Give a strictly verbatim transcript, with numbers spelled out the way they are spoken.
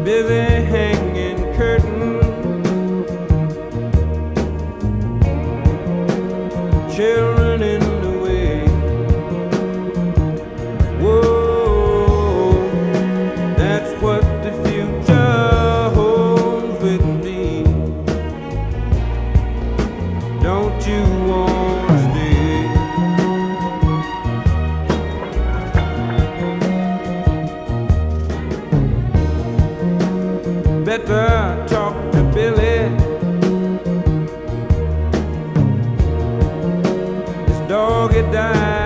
busy hanging curtain, children in the way. Whoa, that's what the future holds with me. Don't you wanna stay? Better talk to Billy. His dog had died.